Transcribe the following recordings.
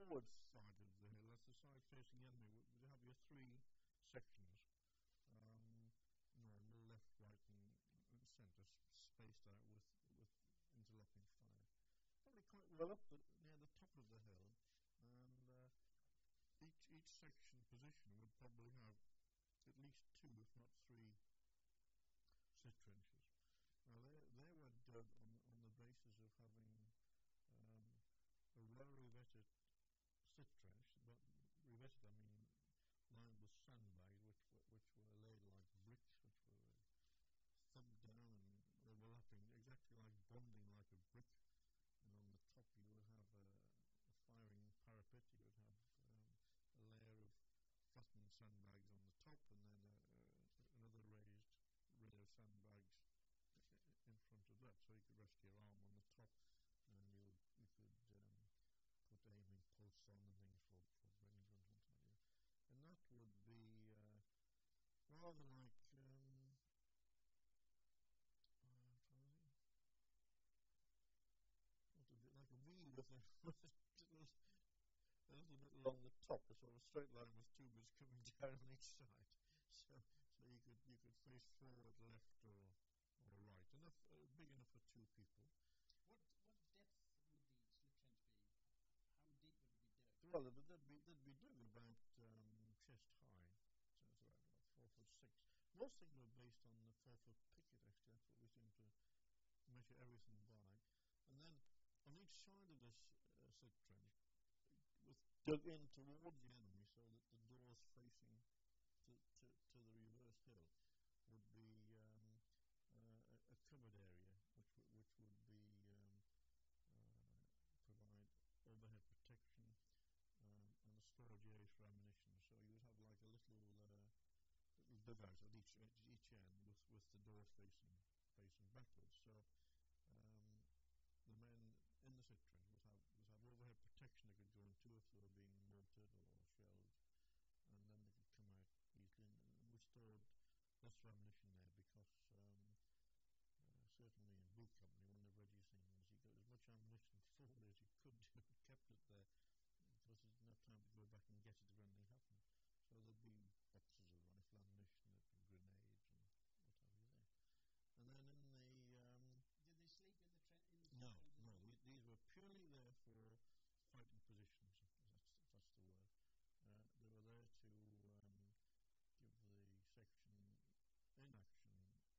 forward side of the hill, that's the side facing the enemy, would have your three sections. Normal, left, right, and centre, spaced out with interlocking fire. Probably quite well up near the top of the hill, and each section position would probably have at least two, if not three, slit trenches. Now they were dug on the basis of having a well-revetted slit trench, but revetted I mean lined with sandbags, which were laid like bricks, which were thumped down and overlapping, exactly like bonding like a brick. And on the top you would have a firing parapet. You would have a layer of flattened sandbags on the top, and then another raised layer of sandbags in front of that, so you could rest your arm on the top, and you could put aiming posts on and things for range and what have you. And that would be rather like like a V with a little bit along the top, a sort of straight line with tubers coming down on each side. So you could face forward, left, or right, big enough for two people. What depth would the slit trench be? How deep would it be dug? Well, they'd be dug about chest high, so it's about 4'6". Most things were based on the 4-foot picket. Actually, that's what we seem to measure everything by. And then on each side of this slit trench was dug in towards the enemy, so that the doors facing to the reverse hill would be a covered area, which would be provide overhead protection and a storage area for ammunition. So you would have like a little dugout at each end with the door facing backwards. So the men in the slit trench would have overhead protection. They could go into if they were being mortared or shelled, and then they could come out easily. And we stored lots of ammunition there because certainly in B Company, one of Reggie's things, you got as much ammunition forward as you could do and kept it there because there's enough time to go back and get it if anything happened. So there'd be boxes of rifle ammunition, there'd be grenades and what have you there. And then in the did they sleep in the trench? No. These were purely there for fighting positions. That's the word. They were there to give the section in action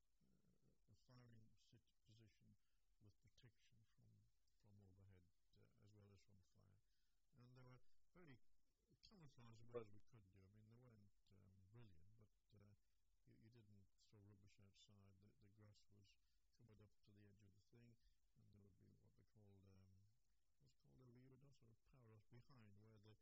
a firing position with protection from overhead as well as from fire. And they were very camouflaged as well as we could do. I mean, they weren't brilliant, but you didn't throw rubbish outside. The grass was covered up to the edge of the thing, and there would be what they called what's called a reredos or a power behind, where the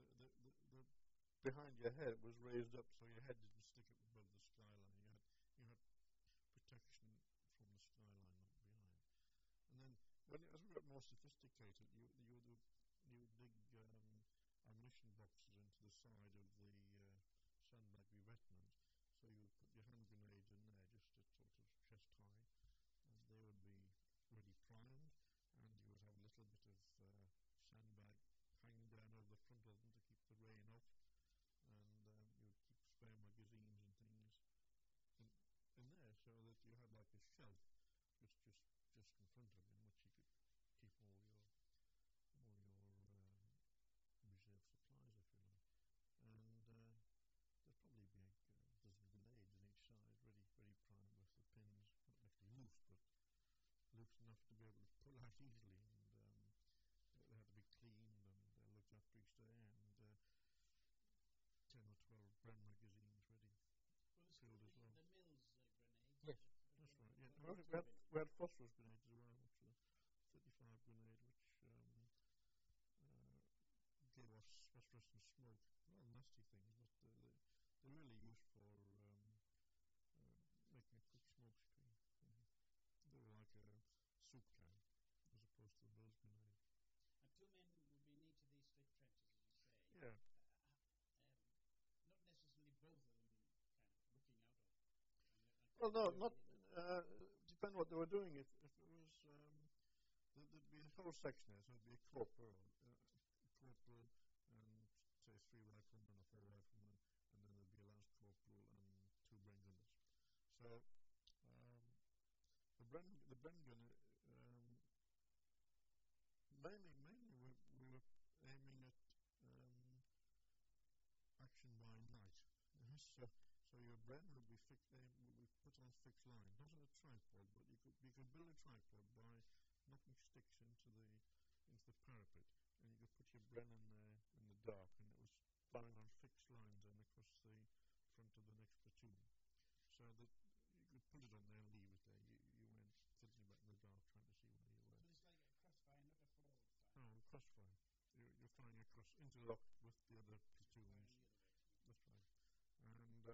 behind your head was raised up, so your head didn't stick up above the skyline. You had protection from the skyline, not behind. And then, as we got more sophisticated, you would dig ammunition boxes into the side of the sandbag revetment. So you would put your hand grenades in there just at sort of chest high, and they would be ready primed, and you would have a little bit of sandbag hanging down over the front of them to keep the rain off, and you would keep spare magazines and things in there, so that you had like a shelf just in front of you, in which you could keep all your reserve supplies, if you like. And there'd probably be a dozen grenades on each side, ready primed with the pins, not actually loose, but loose enough to be able to pull out easily. And they had to be cleaned and looked after each day, and 10 or 12 Bren magazines ready. Well, the Mills grenades. Yes, that's right. Yeah, we had phosphorus grenades as well, which were 35 grenade, which gave off phosphorescent smoke. Well, nasty things, but they're really used for making a quick smoke screen. They were like a soup can as opposed to a Mills grenade. And two men would be near to these slit trenches, as you say. Yeah. Not necessarily both of them kind of looking out of. Well, no, not depend what they were doing. If it was, there'd be a whole section there, so it'd be a corporal the Bren gun, mainly we were aiming at action by night. So your Bren would be put on a fixed line, not on a tripod, but you could build a tripod by knocking sticks into the parapet, and you could put your Bren in there in the dark, and it was firing on fixed lines and across the front of the next platoon, so that you could put it on there and leave it there. You weren't sitting back in the dark trying to see where you were. So it's like a crossfire, not a forward fire. No, crossfire. You're firing across, interlocked with the other platoons. That's right. And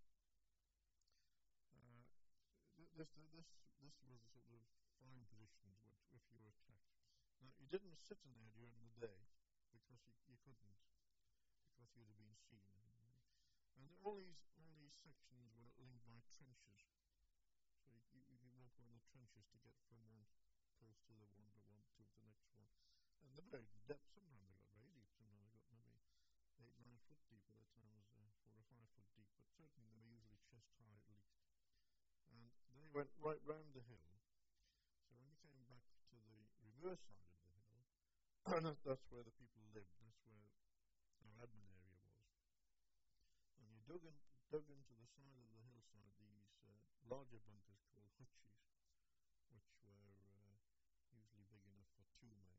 this was a sort of fine position if you were attacked. Now, you didn't sit in there during the day because you couldn't, because you'd have been seen. And all these sections were linked by trenches. So you could walk around the trenches to get from one post to the one to the next one. And they're very deep. Sometimes they got very deep. Sometimes they got maybe 8-9 foot deep. At the time was 4 or 5 foot deep. But certainly they were usually chest high at least. And they went right round the hill. So when you came back to the reverse side of the hill, that's where the people lived. That's where our admin area was. And you dug into the side of the hillside these larger bunkers called hutchies, which were usually big enough for 2 men.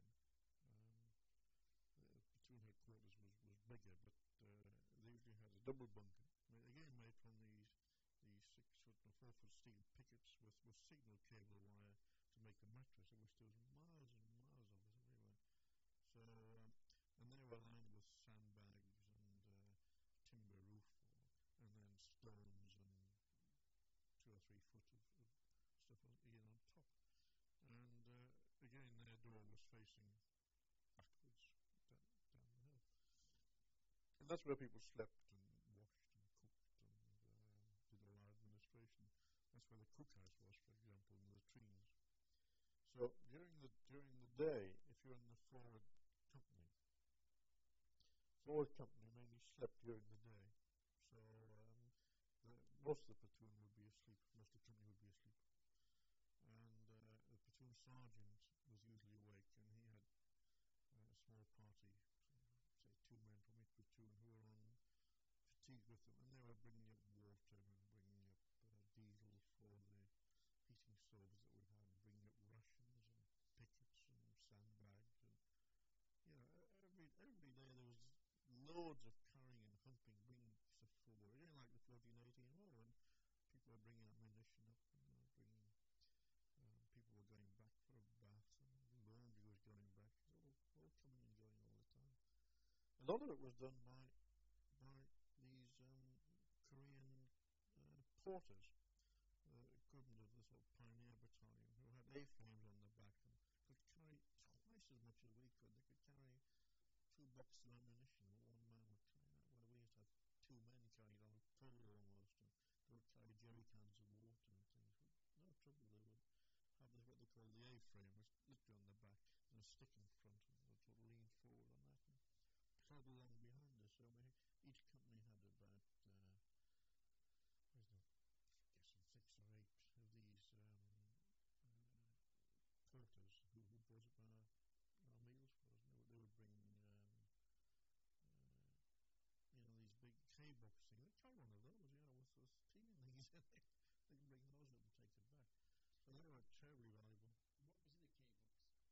The platoon headquarters was bigger, but they usually had a double bunker, again made from these 6 foot or 4 foot steel pickets with signal cable wire to make the mattress. There was miles and miles of it everywhere. So, and they were lined with sandbags and timber roof, and then stones and 2 or 3 foot of stuff again on top. And again, their door was facing backwards down the hill. And that's where people slept and washed and cooked and did all our administration. That's where the cookhouse was, for example, in the latrines. So during the day, if you're in the forward company mainly slept during the day. So most of the platoon would be asleep. Most of the company would be asleep. And the platoon sergeant was usually awake, and he had a small party, say 2 men from each platoon, who were on fatigue with them, and they were bringing up water and bringing up diesel for the heating stoves that we had, bringing up rations and pickets and sandbags, and every day there was loads of carrying and humping, bringing stuff forward. Again, like the 14-18 war, when people were bringing ammunition up, and they were bringing. People were going back for a bath, and laundry was going back. It was all coming and going all the time. A lot of it was done by these Korean porters, equivalent of the sort of pioneer battalion, who had A-frames on their back and could carry twice as much as we could. They could carry 2 boxes of ammunition, or 1 man would carry that, where we used to have 2 men carrying it on a pole almost, and they would carry jerry cans of water and things. But no trouble, they would have what they call the A-frame, which literally on the back, and a stick in front, and they would sort of lean forward on that and plod along behind us. So each company had about, I'm guessing 6 or 8 of these porters who brought up our meals for us. And they would bring these big K-box things. They'd carry one of those, with those teeny things in it. They can bring those up and take it back. So they were terribly valuable. What was in the K-box?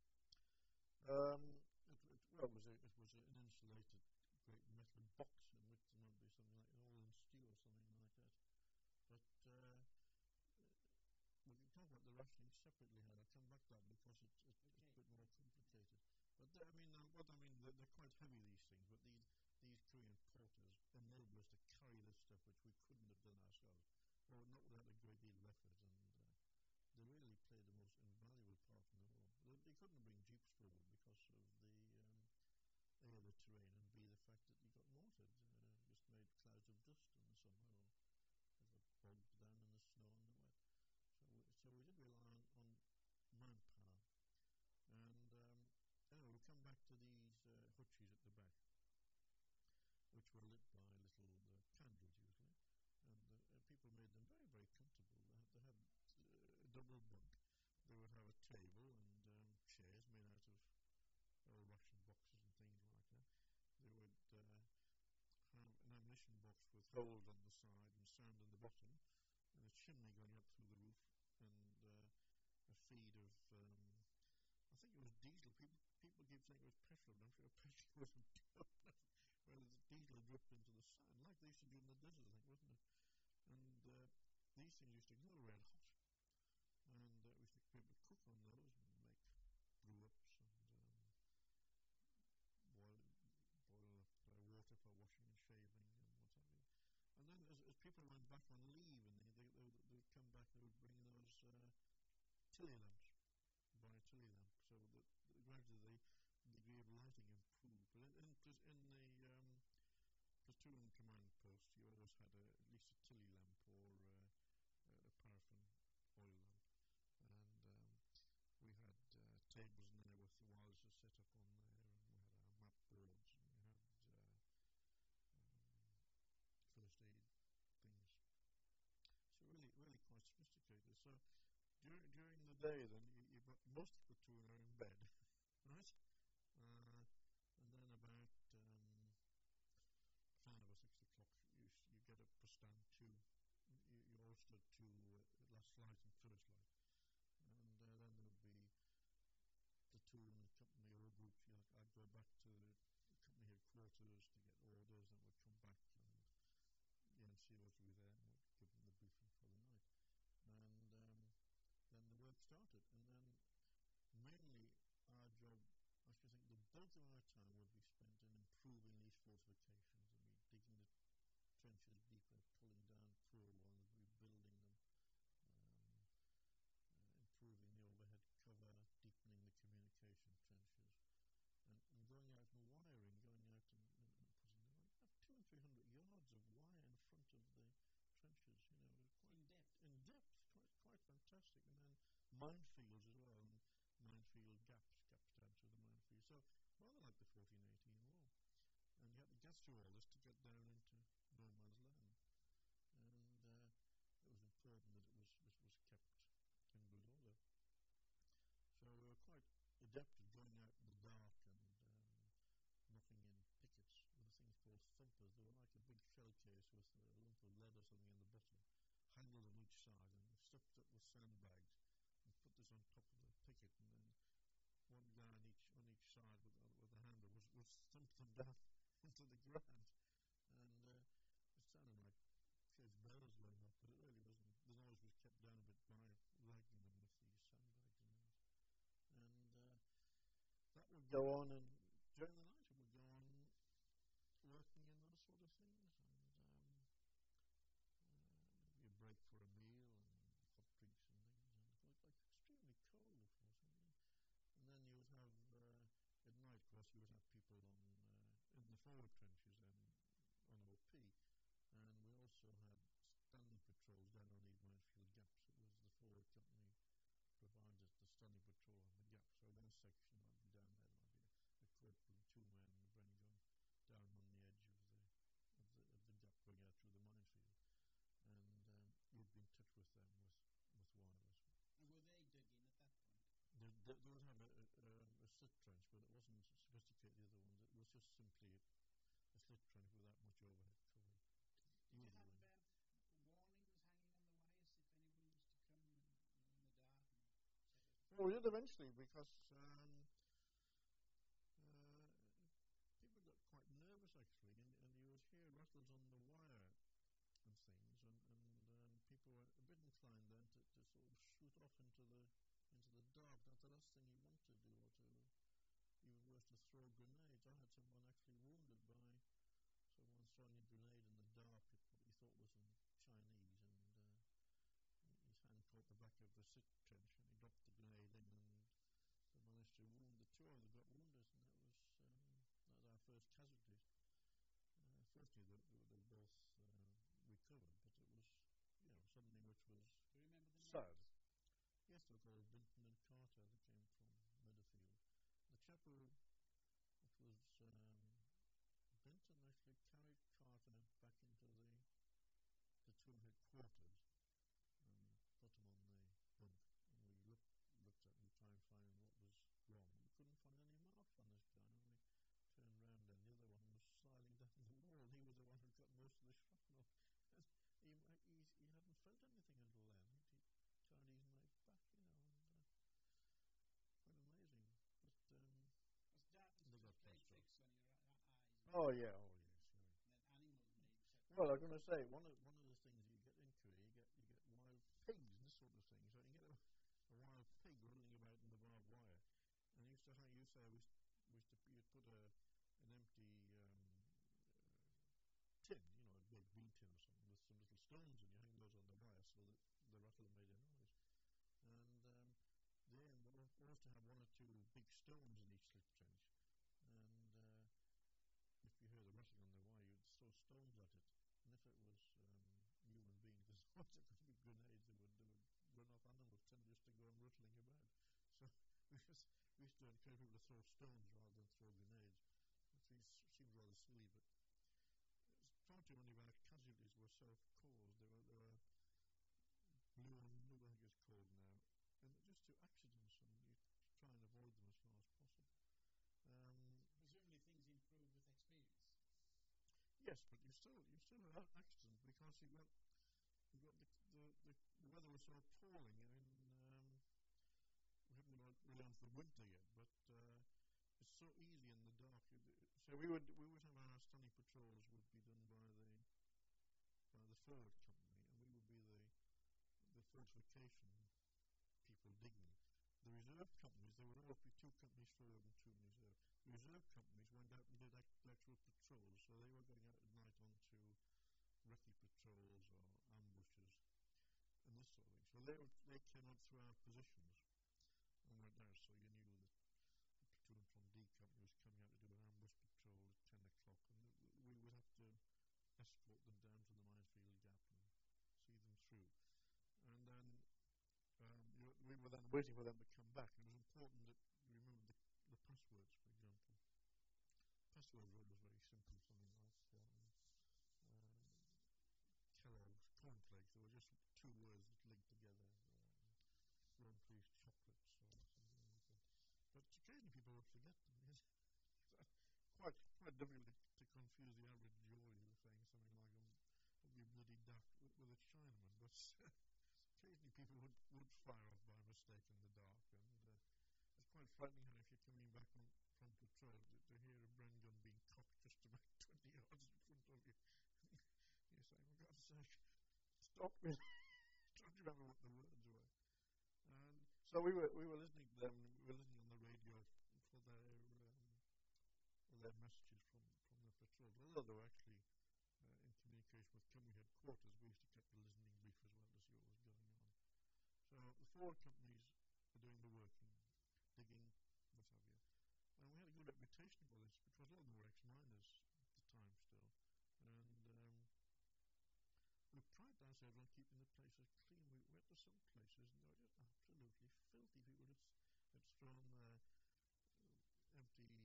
It was an insulated great metal box in which there might be something like an all-in steel or something like that. But we can talk about the rationing separately here. I'll come back to that because it's a bit more complicated. But they're quite heavy, these things, but these Korean porters enabled us to carry this stuff which we couldn't have done ourselves, or not without a great deal of effort, and they really played the most invaluable part in the war. They couldn't bring jeeps forward because of the A, the terrain, and B, the fact that you got mortared, just made clouds of dust in the summer, or they got bogged down in the snow and the wet. So we did rely on manpower. And anyway, we come back to these hutchies at the back, which were lit by little candles usually, and people made them very, very comfortable. gold on the side and sand on the bottom, and a chimney going up through the roof, and a feed of, I think it was diesel. People keep saying it was petrol, but I'm sure petrol wasn't. Where the diesel dripped into the sand, like they used to do in the desert, I think, wasn't it? And these things used to go red hot, and we used to be able to cook on those and make brew-ups and boil up water for washing and shaving and what have you. And then as people went back on leave, and they would come back, they would bring those Tilly lamps, buy a Tilly lamp, so that gradually the degree of lighting improved. But in the platoon command post, you always had at least a Tilly lamp or a paraffin oil lamp, and we had tables in there with the wireless set up on there, and we had our map boards, and we had first aid things. So really quite sophisticated. So during the day, then you've got most of the platoon are in bed, right? And then about 5 or 6 o'clock, you get up for stand 2. You all stood to last light and first light, and then there would be platoon and company or group. I'd go back to the company headquarters to get orders, and would come back, and the NCOs would be there and would give them the briefing for the night. And then the work started, and then mainly our job, I should think the bulk of our time would be spent in improving these fortifications, and be digging the trenches deeper, pulling down poor ones, rebuilding them, improving the overhead cover, deepening the communication trenches, and going out and wiring, going out and putting the wire. 200 and 300 yards of wire in front of the trenches, quite in depth, quite fantastic. And then minefields as well, and minefield gaps down through the minefield. So rather like the 1418 war. And you had to get through all this to get down into no man's land. And it was important that it was kept in good order. So we were quite adept at going out in the dark and knocking in pickets with things called thumpers. They were like a big shell case with a lump of lead or something in the bottom, handled on each side, and stuffed up with sandbags, and put this on top of the picket, and then one guy on each side with a handle was thump them down into the ground. And it sounded like church bells going up, but it really wasn't. The noise was kept down a bit by lagging them with these sandbags and things. And that would go on, and during the night it would go on working in those sort of things, and maybe a break for a meal and hot drinks and things, and it was like extremely cold, of course. And then you would have at night, of course, you would have people in the forward trenches and on OP, and we also had standing patrols down on these minefield gaps. It was the forward company provided the standing patrol on the gap. So one section might be down there, there might be a corporal and 2 men and a brain gun down on the edge of the gap going out through the minefield, and you'd be in touch with them with wireless. And were they dug in at that point? They would have a slit trench, but it wasn't sophisticated, the other ones. It was just simply a slit trench without much overhead cover. Did you have warnings hanging on the wires if anyone was to come in the dark and set up? Well, we did eventually, because people got quite nervous actually, and you would hear rattles on the wire and things, and people were a bit inclined then to sort of shoot off into the dark. That's the last thing you want to do, or to even worse, to throw grenades. I had someone actually wounded by someone throwing a grenade in the dark at what he thought was some Chinese, and his hand caught the back of the sit trench, and he dropped the grenade in, and they managed to wound the 2 of them. Got wounded, and that was our first casualties. Fortunately, they both recovered, but it was something which was do you remember the sad. names? Yes, they were called Binton and Carter. They came from Meadowfield. The chap it was Binton actually carried Carter back into the platoon headquarters and put him on the bunk. And we looked at him to try and find what was wrong. We couldn't find any marks on this guy. And we turned round, and the other one was sliding down the wall. He was the one who got most of the shrapnel. Oh yeah, oh yes, yeah. And then animal meat, etc. Well, I'm going to say one of the things you get in Korea, you get wild pigs and this sort of thing. So you get a wild pig running about in the barbed wire, and you used to, how you say, you'd put an empty tin, a big bean tin or something with some little stones, and you hang those on the wire so that the rattle made a noise. And then we always to have one or two big stones in each slip trench, and if you hear the rattling on the wire, you'd throw stones at it. And if it was human beings, there's also going to be grenades that would run off animals, tend just to go on rattling about. So we used to encourage people to throw stones rather than throw grenades, which seems rather silly, but far too many of our casualties were self-caused. They were blue on blue, I think it's called now, and just to accidents, and you try and avoid them as far as possible. Presumably things improve with experience. Yes, but you still have accidents because you got the weather was so appalling. I mean, we haven't got really on to the winter yet, but it's so easy in the dark. So we would have our standing patrols would be done by the forward company, and we would be the fortification people digging. The reserve companies, there would always be two companies forward and two in reserve. The reserve companies went out and did actual patrols, so they were going out at night onto recce patrols or ambushes and this sort of thing. So they came up through our positions and went out, so you knew that the platoon from D company was coming out to do an ambush patrol at 10 o'clock, and we would have to escort them down to the minefield gap and see them through. And then we were then waiting for them to come back. It was important that we remembered the passwords, for example. Passwords were always very simple, something like Kellogg's cornflakes. There were just two words that linked together, Ron Please chocolates or something like that. But occasionally people would forget them. Yes. quite difficult to confuse the average Geordie who was saying something like "Don't be bloody duck" with a Chinaman, but occasionally people would fire off by mistake in the dark, and it's quite frightening how if you're coming back from patrol to hear a Bren gun being cocked just about 20 yards in front of you. You're saying, for God's sake, stop me. Trying to remember what the words were. And so we were listening to them. We were listening on the radio for their messages from the patrols. Although they were actually in communication with company headquarters, we used to keep the listening brief as well to see what was going on. So the forward companies were doing the working, digging, what have you. And we had a good reputation for this because a lot of them were ex-miners at the time still. And we prided ourselves on keeping the places clean. We went to some places and they were just absolutely filthy. People had thrown empty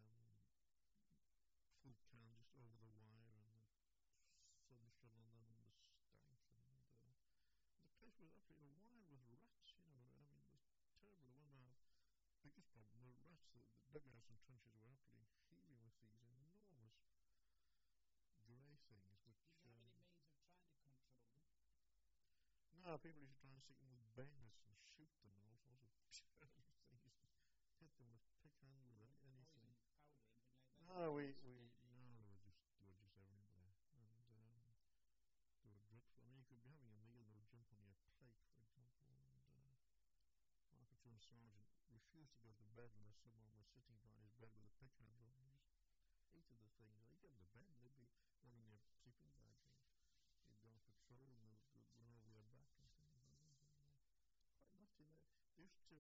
food cans just over the wire, and the sun shone on them and the stank. And the place was absolutely wild with rats. I mean, it was terrible. One of our biggest problems were rats. The dugouts and trenches were absolutely heaving with these enormous grey things. Did you have any means of trying to control them? No, people used to try and stick them with bayonets and shoot them and all sorts of things. Hit them with pick handles, anything. Poison powder, anything like that? No, they were just everywhere, and they were dreadful. I mean, you could be having a meal, they would jump on your plate, for example, and my platoon sergeant refused to go to bed unless someone was sitting by his bed with a pick handle. He just hated the things. He'd get to bed and they'd be running their sleeping bags, and he'd go on patrol and they'd run over your back and things like that. Quite nasty. They used to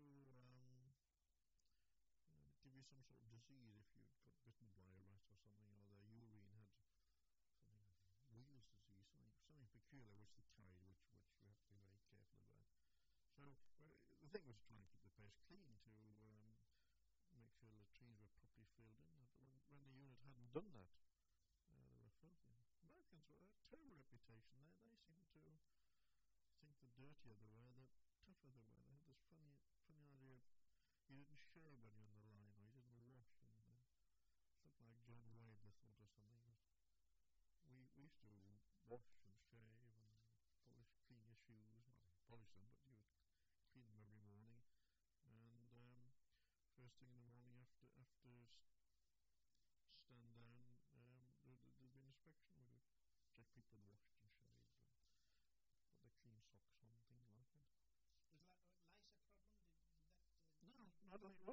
give you some sort of disease if you'd got bitten by a rat or something, or their urine had something like Wheels disease, something peculiar which they carried, which we have to be very careful about. So the thing was trying to keep the place clean, to make sure the latrines were properly filled in. But when the unit hadn't done that, they were filthy. Americans were a terrible reputation. They seemed to think the dirtier they were, the tougher they were. They had this funny idea of you didn't shave when you're on the line, or you didn't wash, and it looked like John Wayne, they thought, or something. We used to wash and shave and clean your shoes. Not polish them, but you would clean them every morning. And first thing in the morning after stand down,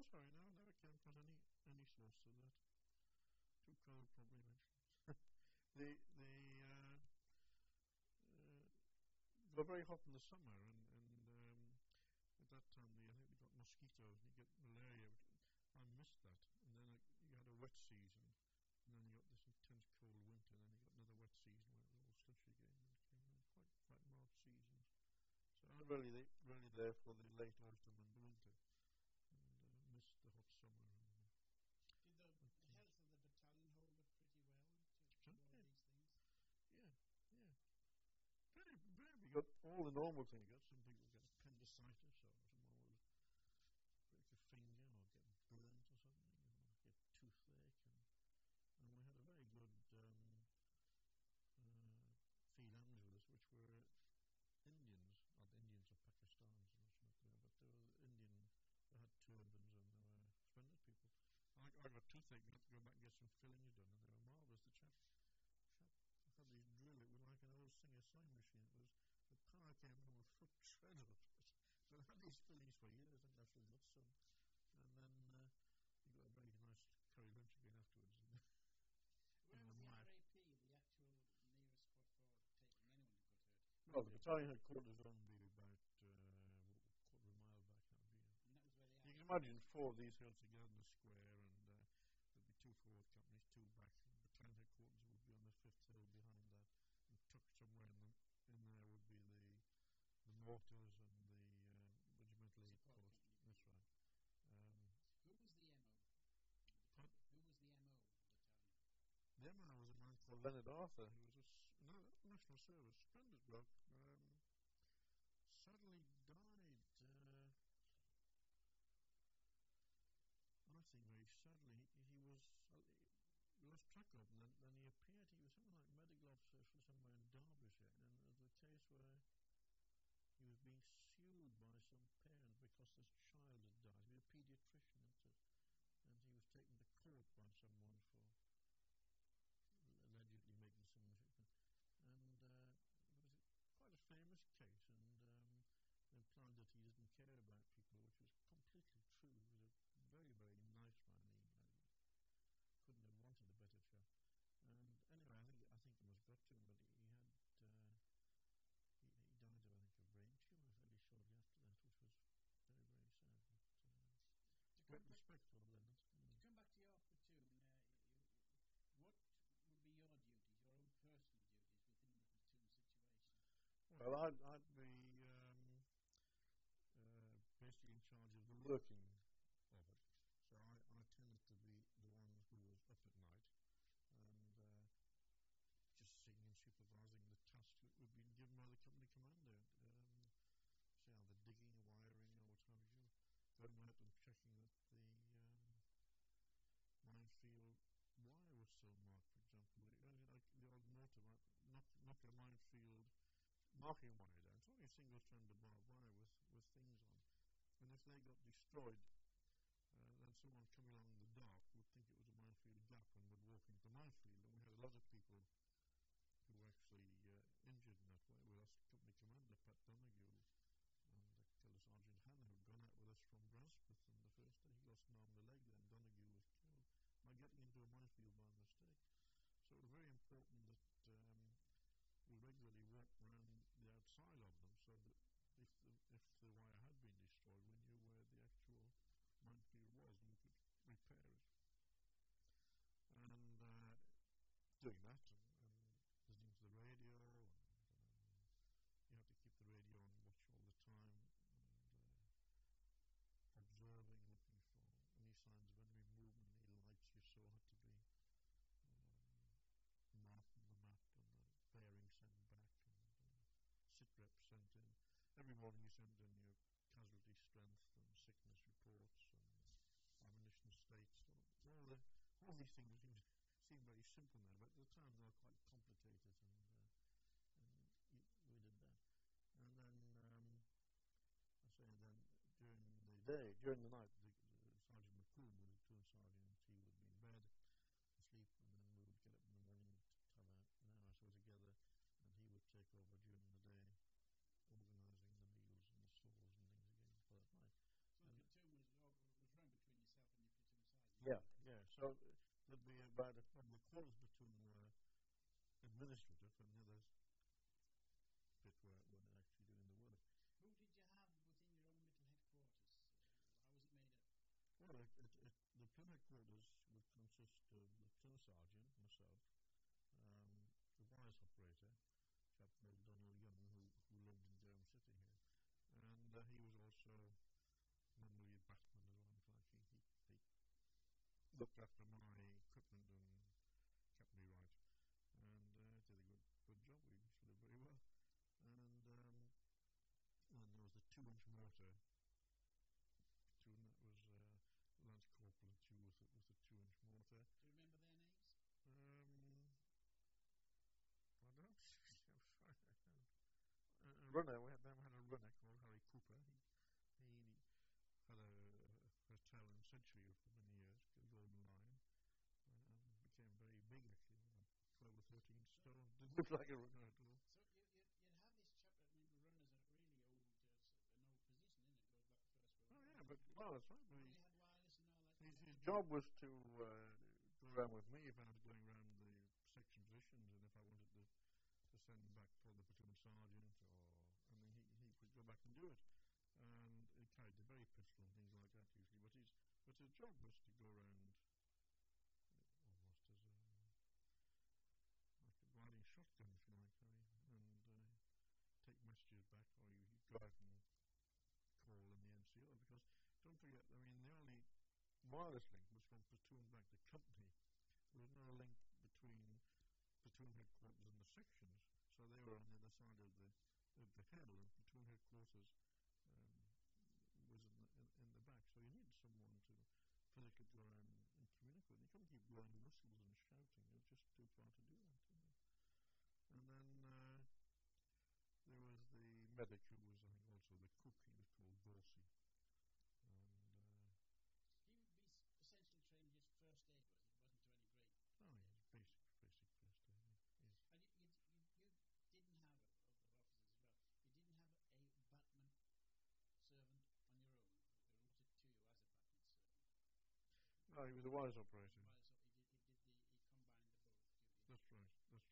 sorry, no, I never came across any source of that. Too cold, probably mentioned. They were very hot in the summer, and at that time, I think they got mosquitoes and you get malaria. I missed that. And then you had a wet season, and then you got this intense cold winter, and then you got another wet season where it was all slushy again. And it came quite mild seasons. So I'm really there for the late autumn and winter, and missed the hot summer. Did the health of the battalion hold up pretty well to all these things? Yeah. Very. We got all the normal things. Some people get appendicitis, or someone will break a finger, or get burnt or something, or get toothache, and we had a very good field ambulance with us, which were Indians, not Indians or Pakistanis, I'm not sure what they were, but they were Indian. They had turbans and they were splendid people. I got toothache, we had to go back and get some fillings done, and they were marvellous. The chap had these drill, it was like an old Singer sewing machine. It was, the power came from a foot tread of it. So I had these fillings for years, and actually got some. And then you got a very nice curry lunch again afterwards. Where was the RAP, the actual nearest spot for taking anyone who got hurt? Well, the battalion headquarters would only be about quarter of a mile back. And that was where you can imagine 4 of these hills together in a square, and there'd be 2 forward companies, 2 back. The battalion headquarters would be on the 5th hill behind that, and tucked somewhere in there would be the mortars and the regimental aid post. That's right. Who was the MO? Who was the MO of the battalion? The MO was a man called Leonard Arthur, who was a national service, splendid bloke. Sadly died. I think very sadly. He was. We lost track of him. Then he appeared. He was something like medical officer for somewhere in Derbyshire, and there was a case where he was being sued by some parent because this child had died. He was a paediatrician, and he was taken to court by someone for allegedly making some mistake. And it was quite a famous case, and implied that he didn't care about people, which was completely true. He was a very, very nice man. He couldn't have wanted a better chap. And anyway, I think it was got to him, but he had he died of, I think, a brain tumour fairly shortly after that, which was very, very sad. But great respect for Leonard. To come back to your platoon, what would be your duties, your own personal duties within the platoon situation? Well, I'd be basically in charge of the working of it. So I tended to be the one who was up at night and just seeing and supervising the tasks that would be given by the company commander. Say either digging, wiring, or what have you. Going out and checking that the minefield wire was still marked, for example. Like the old motor, knock a minefield marking wire down. It's only a single strand of barbed wire with things on. And if they got destroyed, then someone coming along in the dark would think it was a minefield gap and would walk into the minefield. And we had a lot of people who were actually injured in that way. We lost company commander Pat Donoghue and Killer Sergeant Hannah, who had gone out with us from Bransmouth, and the first day he lost an arm and a leg, then Donoghue was killed by getting into a minefield by mistake. So it was very important that we regularly walked around the outside of them, so that if the wire had been destroyed, we knew where the actual minefield was and we could repair it. And doing that and listening to the radio, and you had to keep the radio on watch all the time, and observing, looking for any signs of enemy movement, any lights you saw had to be marked on the map, and the bearing sent back, and sit reps sent in. Every morning you sent in your casualty strength and sickness reports and ammunition states. All these things seem very simple now, but at the time they were quite complicated, and we did that. And then, during the night, Sergeant McCool was a platoon sergeant. He would be in bed, asleep, and then we would get up in the morning to have an hour or so together, and he would take over during the day, organising the meals and the stores and things again for that night. So the platoon was run between So there'd be about the quarters platoon were administrative, and the others bit were actually doing the work. Who did you have within your own little headquarters? How was it made up? Well, the platoon headquarters would consist of the platoon sergeant, myself, the wires operator, a chap called Donald Young, who lived in Durham City here, and he was also normally a batsman as well. In fact, he looked after my equipment and kept me right, and did a good job. We did very well, and then there was the 2-inch mortar platoon. That was Lance Corporal and two with the 2-inch mortar. Do you remember their names? I don't. I'm sorry. A runner. We had a runner called Harry Cooper. He had a hotel in Century for many years, the Golden Lion. Became very big actually, like 12 or 13 stone. Didn't look like a runner at all. So you'd have this chap. I mean, runners are really an old position, isn't it? Goes back to First World War. Oh yeah, but that's right. But he had wireless and all that. His job was to go around with me if I was going around the section positions, and if I wanted to send back for the platoon sergeant, he could go back and do it. And he carried the very pistol and things like that usually. But his job was to go around almost as like a riding shotgun, if you like, and take messages back, or you go out and call in the NCO. Because don't forget, I mean, the only wireless link was from platoon back to company. There was no link between platoon headquarters and the sections, so they were on the other side of the hill, and platoon headquarters was in the back. So you need someone to physically go around and communicate. You couldn't keep blowing whistles and shouting. It was just too far to do that. And then there was the medic who was, I think, also the cook. He was called Dorsey. And he would be essentially trained just first aid, was it? It wasn't to any great. Oh yes, basic first aid. Yes. And you didn't have other officers as well. You didn't have a batman servant on your own, or was it to you as a batman servant? No, he was a wires operator. He combined the both. That's right.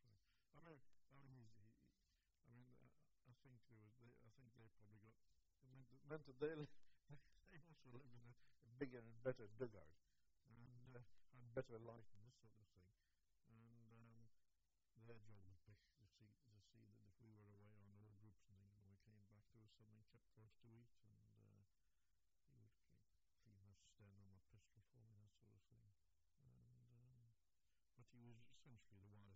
I think there was. I think they probably got. It meant that they also lived in a bigger and better dugout, and had better light and this sort of thing. And their job was basically to see that if we were away on all groups and things, when we came back, there was something kept for us to eat, and he would clean my stern on my pistol for me, that sort of thing. But he was essentially the wires